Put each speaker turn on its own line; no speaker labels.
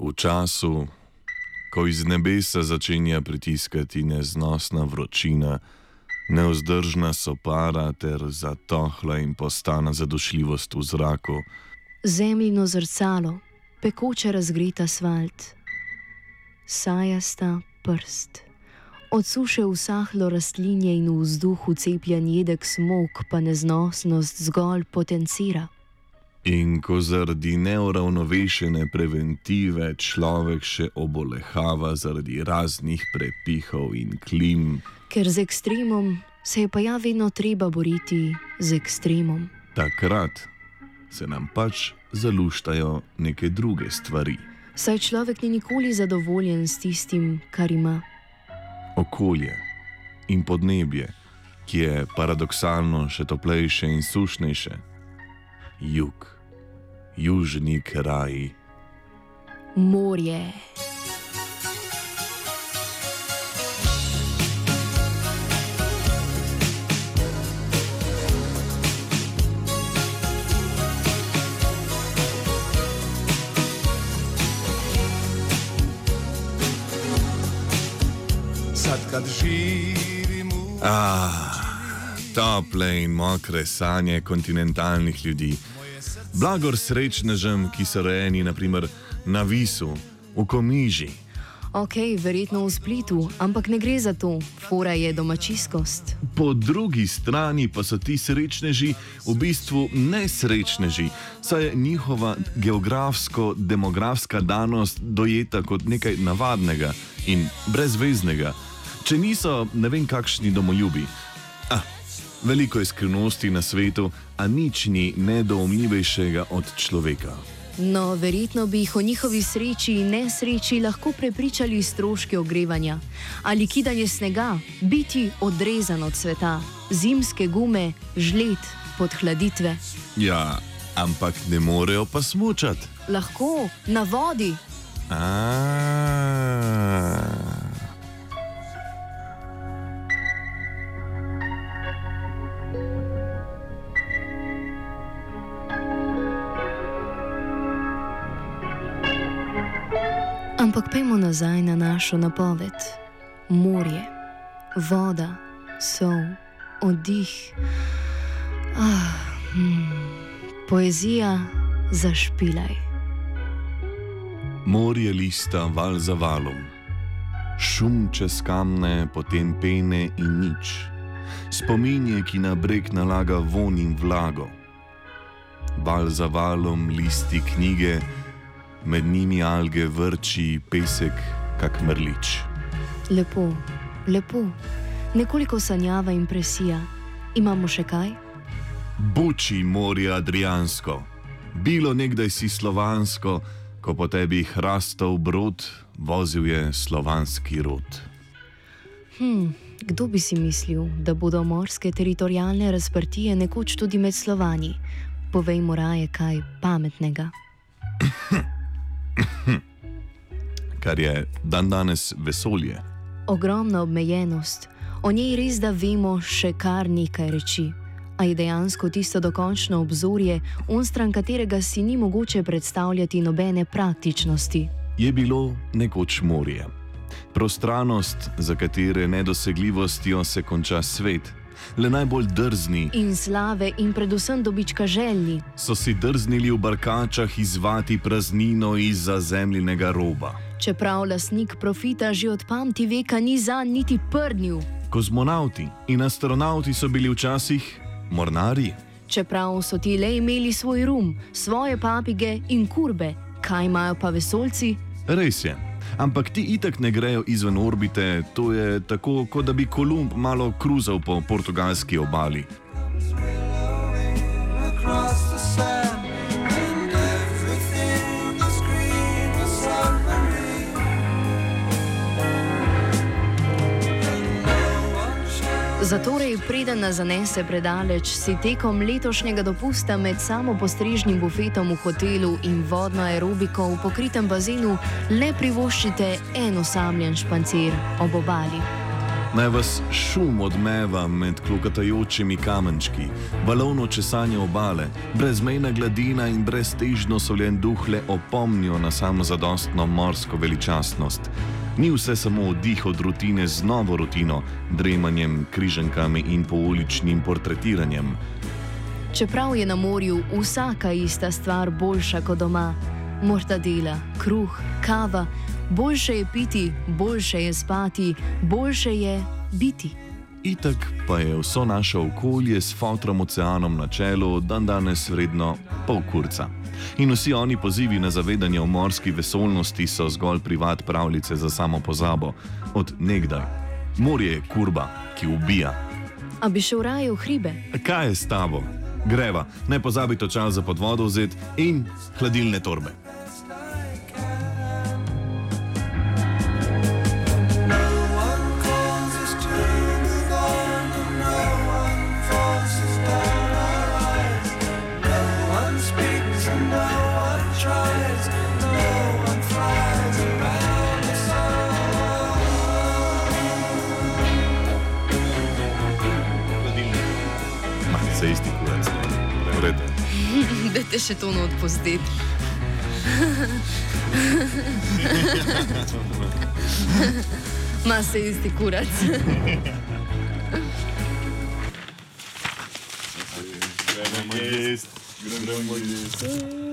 V času, ko iz nebesa začenja pritiskati neznosna vročina, nevzdržna sopara ter zatohla in postana zadošljivost v zraku,
Zemljino zrcalo, pekoče razgret asfalt, sajasta prst, od suše usahlo rastlinje in v vzduhu cepljen jedek smok pa neznosnost zgolj potencira.
in ko zaradi neuravnovešene preventive človek še obolehava zaradi raznih prepihov in klim,
Ker z ekstremom se je pa ja vedno treba boriti z ekstremom.
takrat se nam pač zaluštajo neke druge stvari.
Saj človek ni nikoli zadovoljen s tistim, kar ima.
Okolje in podnebje, ki je paradoksalno še toplejše in sušnejše. Jug, južni kraji.
Morje. Tople in mokre sanje kontinentalnih ljudi. Blagor srečnežem, ki so rojeni naprimer na Visu, v Komiži. Ok, verjetno v Splitu, ampak ne gre za to. Fora je domačijskost.
Po drugi strani pa so ti srečneži v bistvu nesrečneži, saj je njihova geografsko-demografska danost dojeta kot nekaj navadnega in brezveznega, če niso ne vem kakšni domoljubi. Veliko je skrivnosti na svetu, a nič ni nedoumljivejšega od človeka.
No, verjetno bi jih o njihovi sreči in nesreči lahko prepričali stroški ogrevanja. Ali kidanje snega, biti odrezan od sveta, zimske gume, žled, podhladitve.
Ja, ampak ne morejo pa smučati.
Lahko, na vodi. Ampak pejmo nazaj na našo napoved. Morje, voda, sol, oddih. Poezija, zašpilaj.
Morje lista val za valom, šum čez kamne, potem pene in nič. Spominje, ki na breg nalaga vonj in vlago. Val za valom listi knjige, med njimi alge vrči pesek, kak mrlič.
Lepo, lepo. Nekoliko sanjava impresija. Imamo še kaj?
Buči morje Adriansko, bilo nekdaj si slovansko, ko po tebi hrastov brod, vozil je slovanski rod.
Kdo bi si mislil, da bodo morske teritorialne razprtije nekoč tudi med Slovani? Povejmo raje kaj pametnega.
Kar je dandanes vesolje.
Ogromna obmejenost. O njej res da vemo še kar nekaj reči. A je dejansko tisto dokončno obzorje, onstran katerega si ni mogoče predstavljati nobene praktičnosti.
Je bilo nekoč morje. Prostranost, za katere nedosegljivostjo se konča svet. Le najbolj drzni
In slave in predvsem dobička željni.
so si drznili v barkačah izzvati praznino izza zemljinega roba.
Čeprav lastnik profita že od pamti veka ni zanj niti prdnil.
Kozmonavti in astronavti so bili včasih mornarji.
Čeprav so ti le imeli svoj rum, svoje papige in kurbe, kaj imajo pa vesoljci?
Res je, ampak ti itak ne grejo izven orbite, to je tako, kot da bi Kolumb malo kruzal po portugalski obali.
Zatorej, preden nas zanese predaleč, si tekom letošnjega dopusta med samopostrežnim bufetom v hotelu in vodno aerobiko v pokritem bazenu le privoščite en osamljen špancir ob obali.
Naj vas šum odmeva med klokatajočimi kamenčki, valovno česanje obale, brezmejna gladina in breztežno soljen duh le opomnijo na samozadostno morsko veličastnost. Ni vse samo oddih od rutine z novo rutino, dremanjem, križankami in pouličnim portretiranjem.
Čeprav je na morju vsaka ista stvar boljša kot doma, mortadela, kruh, kava, boljše je piti, boljše je spati, boljše je biti.
Itak pa je vso naše okolje s fotrom oceanom na čelu dandanes vredno pol kurca. In vsi oni pozivi na zavedanje o morski vesoljnosti so zgolj privat pravljice za samo pozabo. Od nekdaj. Morje je kurba, ki ubija.
A bi šel raje v hribe?
Kaj je s tabo? Greva, ne pozabi točal za pod vodo vzeti in hladilne torbe. Se isti kurac, vred.
Dajte še to not pozdeti. Ma se isti kurac.
Gremo jest.